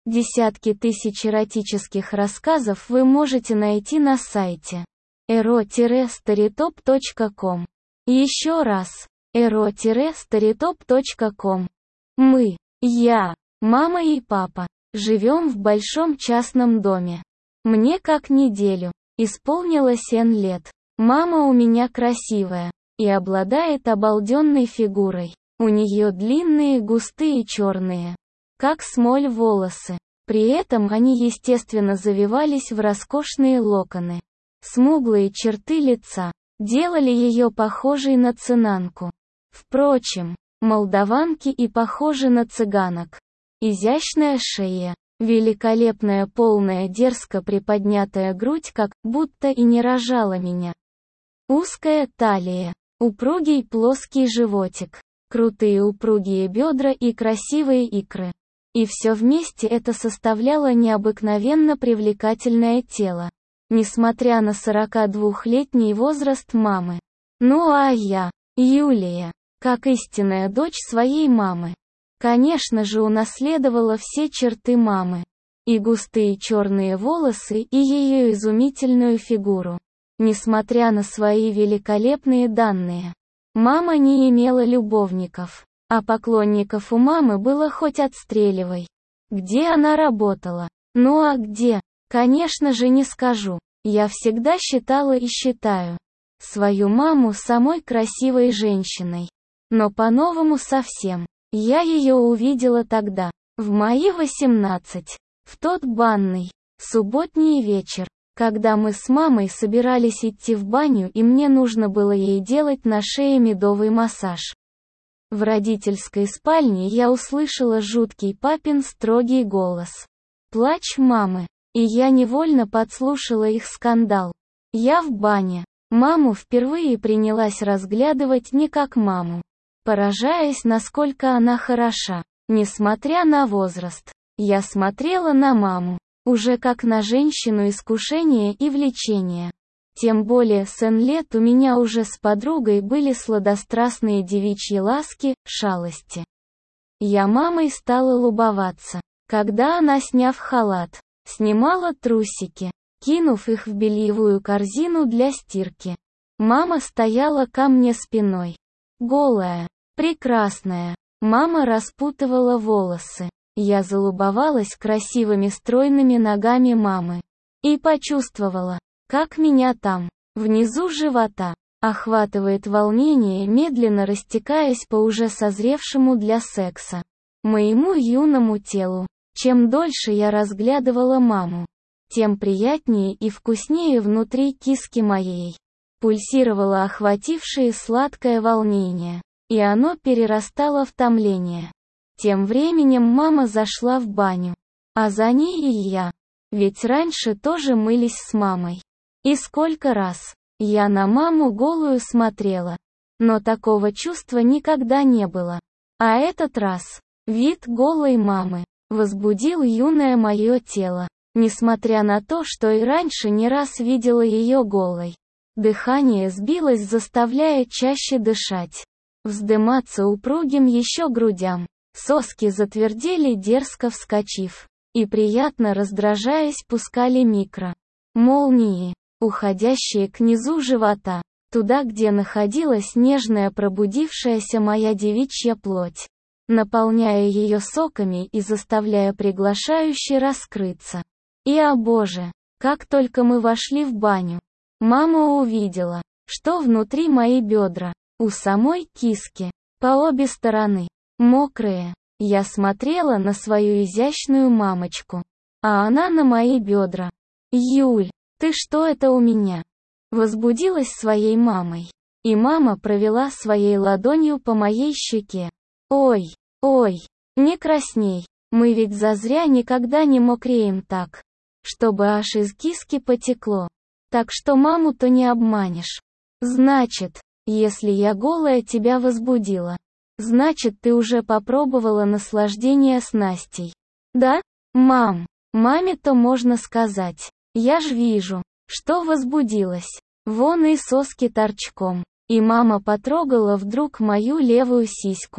Десятки тысяч эротических рассказов вы можете найти на сайте ero-storytop.com. Еще раз, ero-storytop.com. Мы, я, мама и папа, живем в большом частном доме. Мне как неделю исполнилось N лет. Мама у меня красивая и обладает обалденной фигурой. У нее длинные, густые черные, как смоль, волосы. При этом они естественно завивались в роскошные локоны. Смуглые черты лица делали ее похожей на цыганку. Впрочем, молдаванки и похожи на цыганок. Изящная шея, великолепная полная дерзко приподнятая грудь, как будто и не рожала меня. Узкая талия, упругий плоский животик, крутые упругие бедра и красивые икры. И все вместе это составляло необыкновенно привлекательное тело. Несмотря на 42-летний возраст мамы. Ну а я, Юлия, как истинная дочь своей мамы, конечно же унаследовала все черты мамы. И густые черные волосы, и ее изумительную фигуру. Несмотря на свои великолепные данные, мама не имела любовников, а поклонников у мамы было хоть отстреливай. Где она работала? Ну а где? Конечно же не скажу. Я всегда считала и считаю свою маму самой красивой женщиной. Но по-новому совсем. Я ее увидела тогда, в мои 18, в тот банный, субботний вечер, когда мы с мамой собирались идти в баню и мне нужно было ей делать на шее медовый массаж. В родительской спальне я услышала жуткий папин строгий голос. Плач мамы. И я невольно подслушала их скандал. Я в бане. Маму впервые принялась разглядывать не как маму, поражаясь, насколько она хороша, несмотря на возраст. Я смотрела на маму, уже как на женщину искушения и влечения. Тем более с N лет у меня уже с подругой были сладострастные девичьи ласки, шалости. Я мамой стала любоваться, когда она, сняв халат, снимала трусики, кинув их в бельевую корзину для стирки. Мама стояла ко мне спиной. Голая, прекрасная. Мама распутывала волосы. Я залюбовалась красивыми стройными ногами мамы. И почувствовала, как меня там, внизу живота, охватывает волнение, медленно растекаясь по уже созревшему для секса моему юному телу. Чем дольше я разглядывала маму, тем приятнее и вкуснее внутри киски моей пульсировало охватившее сладкое волнение, и оно перерастало в томление. Тем временем мама зашла в баню, а за ней и я, ведь раньше тоже мылись с мамой. И сколько раз я на маму голую смотрела, но такого чувства никогда не было. А этот раз вид голой мамы возбудил юное мое тело, несмотря на то, что и раньше не раз видела ее голой. Дыхание сбилось, заставляя чаще дышать, вздыматься упругим еще грудям. Соски затвердели, дерзко вскочив, и приятно раздражаясь пускали молнии, уходящие к низу живота, туда, где находилась нежная пробудившаяся моя девичья плоть, наполняя ее соками и заставляя приглашающе раскрыться. И, о боже, как только мы вошли в баню, мама увидела, что внутри мои бедра, у самой киски, по обе стороны, мокрые. Я смотрела на свою изящную мамочку, а она на мои бедра. «Юль, ты что это у меня?» Возбудилась своей мамой. И мама провела своей ладонью по моей щеке. «Ой, ой, не красней, мы ведь зазря никогда не мокреем так, чтобы аж из киски потекло. Так что маму-то не обманешь. Значит, если я голая тебя возбудила, значит ты уже попробовала наслаждение с Настей. Да? Мам, маме-то можно сказать. Я ж вижу, что возбудилась. Вон и соски торчком». И мама потрогала вдруг мою левую сиську.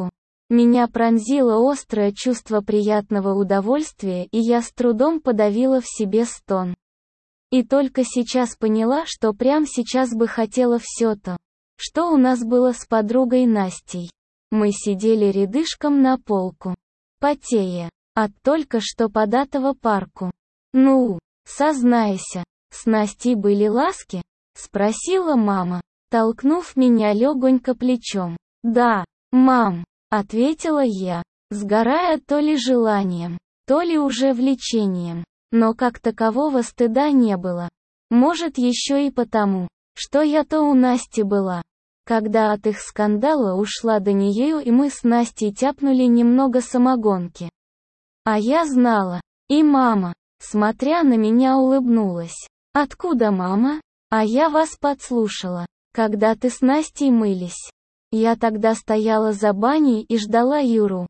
Меня пронзило острое чувство приятного удовольствия, и я с трудом подавила в себе стон. И только сейчас поняла, что прямо сейчас бы хотела все то, что у нас было с подругой Настей. Мы сидели рядышком на полку, потея от только что податого парку. «Ну, сознайся, с Настей были ласки?» — спросила мама, толкнув меня легонько плечом. «Да, мам», — ответила я, сгорая то ли желанием, то ли уже влечением, но как такового стыда не было. Может, еще и потому, что я-то у Насти была. Когда от их скандала ушла до нее, и мы с Настей тяпнули немного самогонки. А я знала, и мама, смотря на меня, улыбнулась. «Откуда, мама?» «А я вас подслушала, когда ты с Настей мылись. Я тогда стояла за баней и ждала Юру».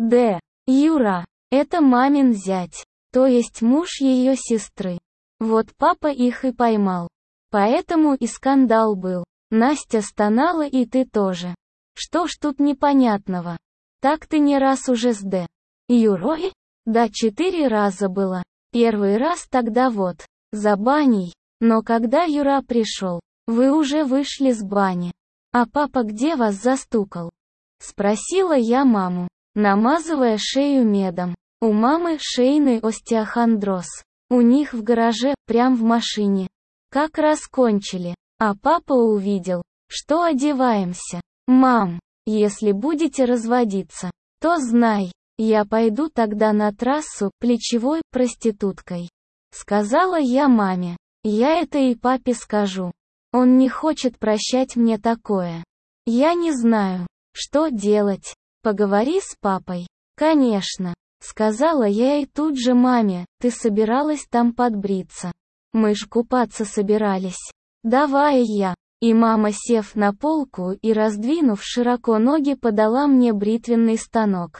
Юра, это мамин зять, то есть муж ее сестры. Вот папа их и поймал. Поэтому и скандал был. Настя стонала, и ты тоже. Что ж тут непонятного? Так ты не раз уже с Юрой? Да, 4 раза было. Первый раз тогда вот, за баней. Но когда Юра пришел, вы уже вышли с бани. А папа где вас застукал? Спросила я маму, намазывая шею медом. У мамы шейный остеохондроз. У них в гараже, прям в машине. Как раз кончили. А папа увидел, что одеваемся. «Мам, если будете разводиться, то знай, я пойду тогда на трассу плечевой проституткой», — сказала я маме. Я это и папе скажу. Он не хочет прощать мне такое. Я не знаю, что делать. Поговори с папой. Конечно, сказала я, и тут же маме: ты собиралась там подбриться? Мы ж купаться собирались. Давай я. И мама, сев на полку и раздвинув широко ноги, подала мне бритвенный станок.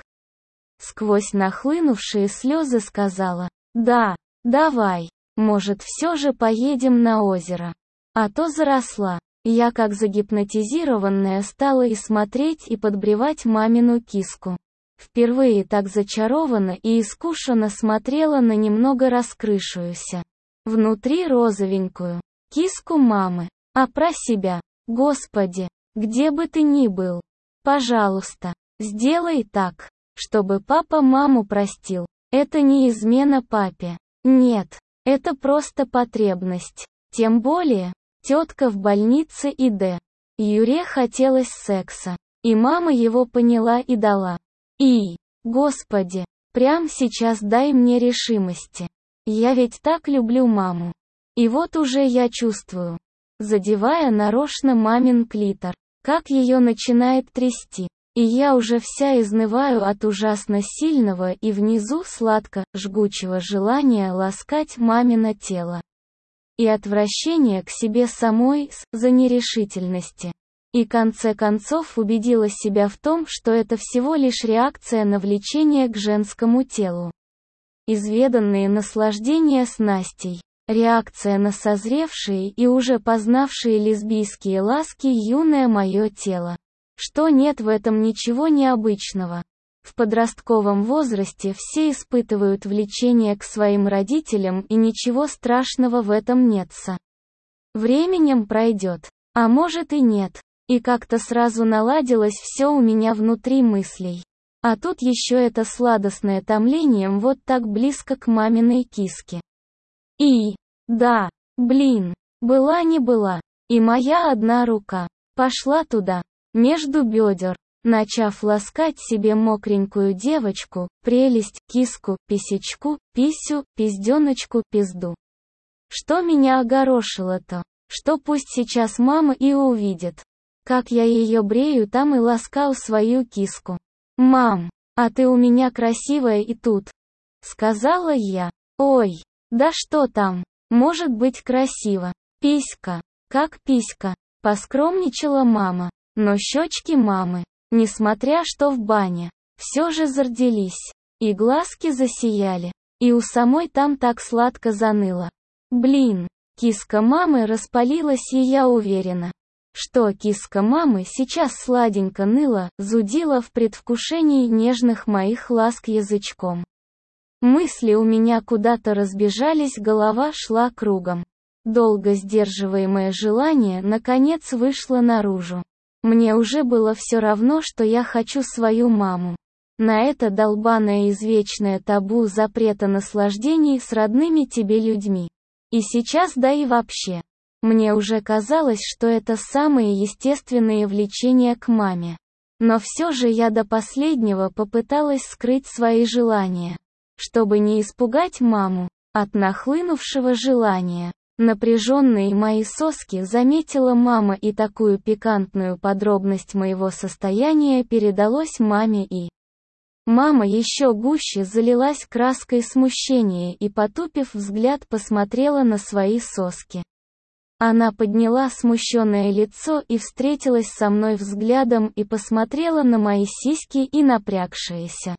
Сквозь нахлынувшие слезы сказала: да, давай, может, все же поедем на озеро. А то заросла. Я как загипнотизированная стала и смотреть, и подбревать мамину киску. Впервые так зачарованно и искушенно смотрела на немного раскрывшуюся внутри розовенькую киску мамы. А про себя: Господи, где бы ты ни был, пожалуйста, сделай так, чтобы папа маму простил. Это не измена папе. Нет, это просто потребность. Тем более, тетка в больнице, и Юре хотелось секса. И мама его поняла и дала. И, Господи, прям сейчас дай мне решимости. Я ведь так люблю маму. И вот уже я чувствую, задевая нарочно мамин клитор, как ее начинает трясти. И я уже вся изнываю от ужасно сильного и внизу сладко жгучего желания ласкать мамино тело. И отвращение к себе самой за нерешительности. И в конце концов убедила себя в том, что это всего лишь реакция на влечение к женскому телу. Изведанные наслаждения с Настей. Реакция на созревшие и уже познавшие лесбийские ласки юное мое тело. Что нет в этом ничего необычного. В подростковом возрасте все испытывают влечение к своим родителям, и ничего страшного в этом нется. Временем пройдет, а может и нет. И как-то сразу наладилось все у меня внутри мыслей. А тут еще это сладостное томлением вот так близко к маминой киске. И, да, блин, была не была. И моя одна рука пошла туда, между бедер, начав ласкать себе мокренькую девочку, прелесть, киску, писечку, писю, пизденочку, пизду. Что меня огорошило-то? Что пусть сейчас мама и увидит, как я ее брею там и ласкаю свою киску. «Мам, а ты у меня красивая и тут», — сказала я. «Ой, да что там, может быть красиво. Писька, как писька», — поскромничала мама. Но щечки мамы, несмотря что в бане, все же зарделись. И глазки засияли. И у самой там так сладко заныло. Блин, киска мамы распалилась, и я уверена, что киска мамы сейчас сладенько ныла, зудила в предвкушении нежных моих ласк язычком. Мысли у меня куда-то разбежались, голова шла кругом. Долго сдерживаемое желание наконец вышло наружу. Мне уже было все равно, что я хочу свою маму. На это долбаное извечное табу запрета наслаждений с родными тебе людьми. И сейчас, да и вообще. Мне уже казалось, что это самые естественные влечения к маме. Но все же я до последнего попыталась скрыть свои желания, чтобы не испугать маму от нахлынувшего желания. Напряженные мои соски заметила мама, и такую пикантную подробность моего состояния передалось маме, и мама еще гуще залилась краской смущения и, потупив взгляд, посмотрела на свои соски. Она подняла смущенное лицо и встретилась со мной взглядом и посмотрела на мои сиськи и напрягшиеся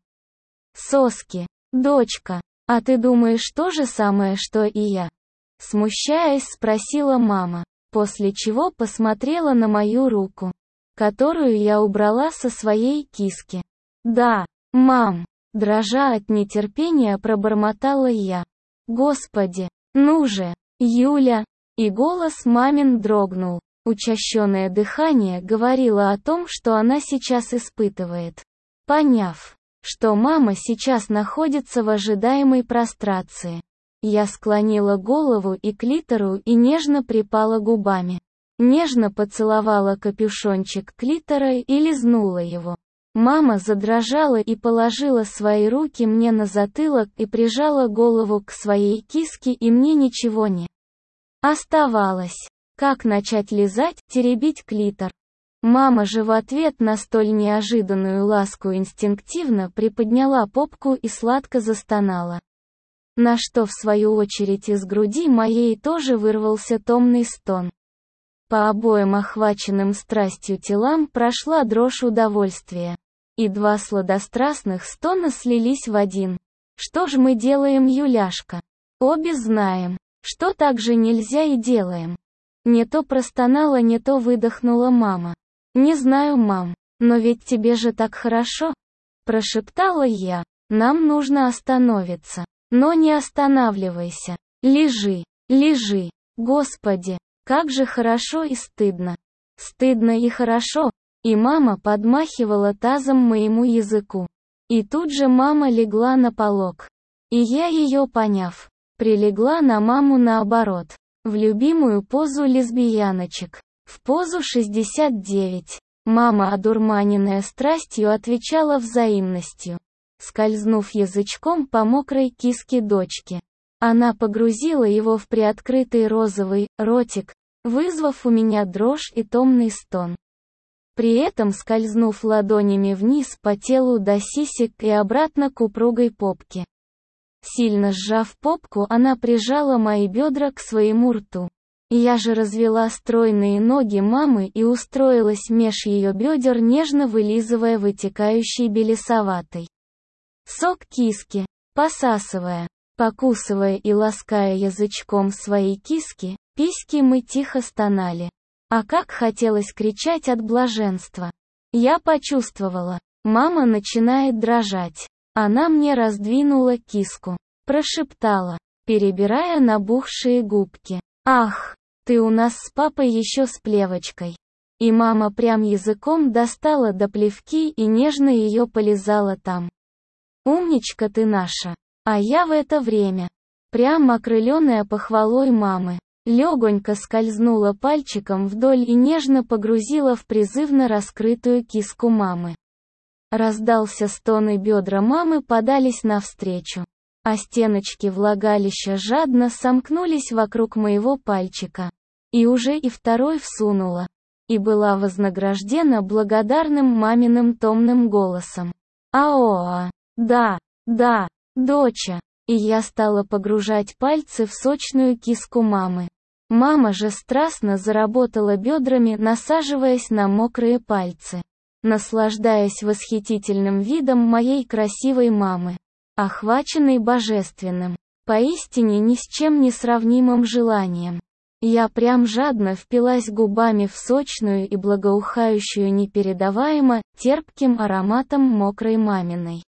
соски. «Дочка, а ты думаешь то же самое, что и я?» Смущаясь, спросила мама, после чего посмотрела на мою руку, которую я убрала со своей киски. «Да, мам», дрожа от нетерпения, пробормотала я. «Господи, ну же, Юля!» И голос мамин дрогнул. Учащенное дыхание говорило о том, что она сейчас испытывает. Поняв, что мама сейчас находится в ожидаемой прострации, я склонила голову и к клитору и нежно припала губами. Нежно поцеловала капюшончик клитора и лизнула его. Мама задрожала и положила свои руки мне на затылок и прижала голову к своей киске, и мне ничего не оставалось, как начать лизать, теребить клитор. Мама же в ответ на столь неожиданную ласку инстинктивно приподняла попку и сладко застонала. На что в свою очередь из груди моей тоже вырвался томный стон. По обоим охваченным страстью телам прошла дрожь удовольствия. И два сладострастных стона слились в один. Что ж мы делаем, Юляшка? Обе знаем, что так же нельзя, и делаем. Не то простонала, не то выдохнула мама. «Не знаю, мам, но ведь тебе же так хорошо», прошептала я. «Нам нужно остановиться». «Но не останавливайся. Лежи, лежи. Господи, как же хорошо и стыдно. Стыдно и хорошо». И мама подмахивала тазом моему языку. И тут же мама легла на полок. И я, ее поняв, прилегла на маму наоборот, в любимую позу лесбияночек, в позу 69. Мама, одурманенная страстью, отвечала взаимностью. Скользнув язычком по мокрой киске дочки, она погрузила его в приоткрытый розовый ротик, вызвав у меня дрожь и томный стон. При этом скользнув ладонями вниз по телу до сисек и обратно к упругой попке. Сильно сжав попку, она прижала мои бедра к своему рту. Я же развела стройные ноги мамы и устроилась меж ее бедер, нежно вылизывая вытекающий белесоватый сок киски, посасывая, покусывая и лаская язычком свои киски, письки, мы тихо стонали. А как хотелось кричать от блаженства. Я почувствовала, мама начинает дрожать. Она мне раздвинула киску, прошептала, перебирая набухшие губки. «Ах, ты у нас с папой еще с плевочкой». И мама прям языком достала до плевки и нежно ее полизала там. «Умничка ты наша». А я в это время, прям окрыленная похвалой мамы, легонько скользнула пальчиком вдоль и нежно погрузила в призывно раскрытую киску мамы. Раздался стон, и бедра мамы подались навстречу, а стеночки влагалища жадно сомкнулись вокруг моего пальчика. И уже и второй всунула. И была вознаграждена благодарным маминым томным голосом. «Аоа! Да, да, доча!» И я стала погружать пальцы в сочную киску мамы. Мама же страстно заработала бедрами, насаживаясь на мокрые пальцы, наслаждаясь восхитительным видом моей красивой мамы, охваченной божественным, поистине ни с чем не сравнимым желанием. Я прям жадно впилась губами в сочную и благоухающую непередаваемо терпким ароматом мокрой маминой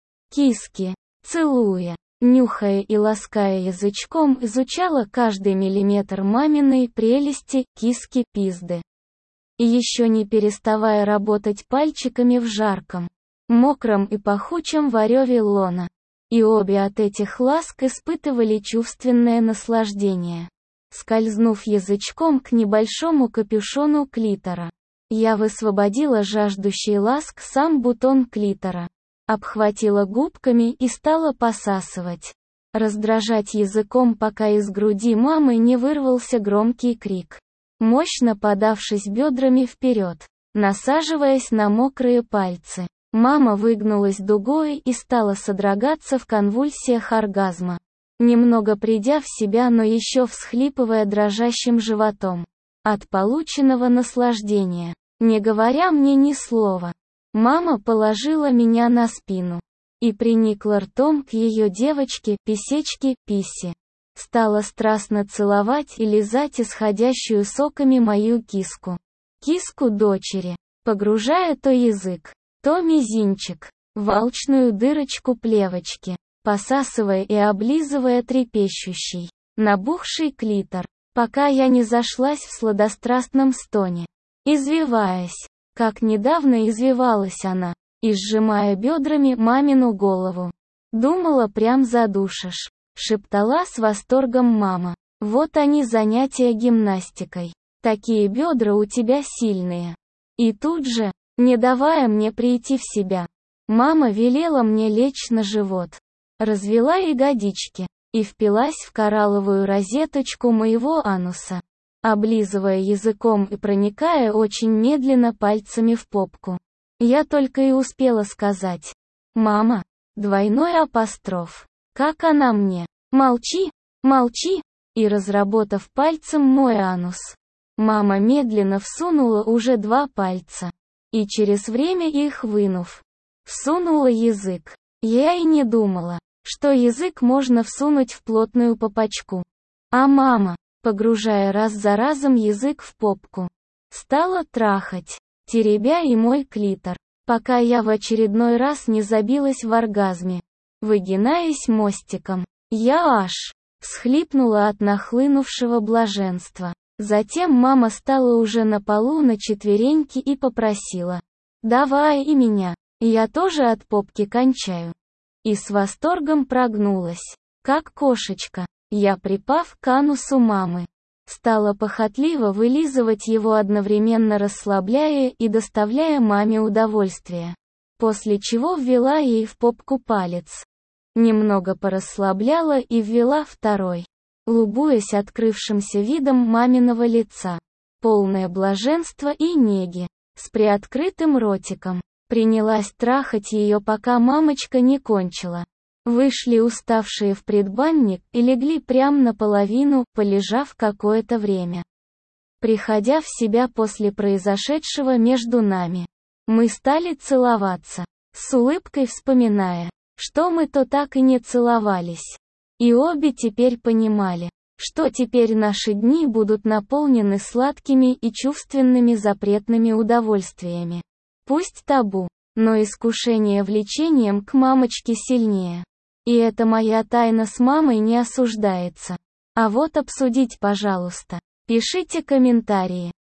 киски. Целуя, нюхая и лаская язычком, изучала каждый миллиметр маминой прелести, киски, пизды. И еще не переставая работать пальчиками в жарком, мокром и пахучем вареве лона. И обе от этих ласк испытывали чувственное наслаждение. Скользнув язычком к небольшому капюшону клитора, я высвободила жаждущий ласк сам бутон клитора, обхватила губками и стала посасывать. Раздражать языком, пока из груди мамы не вырвался громкий крик. Мощно подавшись бедрами вперед, насаживаясь на мокрые пальцы, мама выгнулась дугой и стала содрогаться в конвульсиях оргазма. Немного придя в себя, но еще всхлипывая дрожащим животом. От полученного наслаждения, не говоря мне ни слова, мама положила меня на спину и приникла ртом к ее девочке, писечке, писи. Стала страстно целовать и лизать исходящую соками мою киску. Киску дочери, погружая то язык, то мизинчик в алчную дырочку плевочки, посасывая и облизывая трепещущий, набухший клитор, пока я не зашлась в сладострастном стоне. Извиваясь, как недавно извивалась она, и сжимая бедрами мамину голову. «Думала, прям задушишь», — шептала с восторгом мама. «Вот они занятия гимнастикой. Такие бедра у тебя сильные». И тут же, не давая мне прийти в себя, мама велела мне лечь на живот. Развела ягодички и впилась в коралловую розеточку моего ануса, облизывая языком и проникая очень медленно пальцами в попку. Я только и успела сказать: «Мама!» Двойной апостроф. Как она мне: «Молчи, молчи!» И разработав пальцем мой анус, мама медленно всунула уже 2 пальца. И через время их вынув, всунула язык. Я и не думала, что язык можно всунуть в плотную попочку. А мама, погружая раз за разом язык в попку, стала трахать, теребя и мой клитор, пока я в очередной раз не забилась в оргазме. Выгинаясь мостиком, я аж всхлипнула от нахлынувшего блаженства. Затем мама стала уже на полу на четвереньки и попросила: «Давай и меня, я тоже от попки кончаю». И с восторгом прогнулась, как кошечка. Я, припав к анусу мамы, стала похотливо вылизывать его, одновременно расслабляя и доставляя маме удовольствие. После чего ввела ей в попку палец. Немного порасслабляла и ввела второй, любуясь открывшимся видом маминого лица. Полное блаженства и неги, с приоткрытым ротиком. Принялась трахать ее, пока мамочка не кончила. Вышли уставшие в предбанник и легли прямо наполовину, полежав какое-то время. Приходя в себя после произошедшего между нами, мы стали целоваться, с улыбкой вспоминая, что мы то так и не целовались. И обе теперь понимали, что теперь наши дни будут наполнены сладкими и чувственными запретными удовольствиями. Пусть табу, но искушение влечением к мамочке сильнее. И эта моя тайна с мамой не осуждается. А вот обсудить, пожалуйста. Пишите комментарии.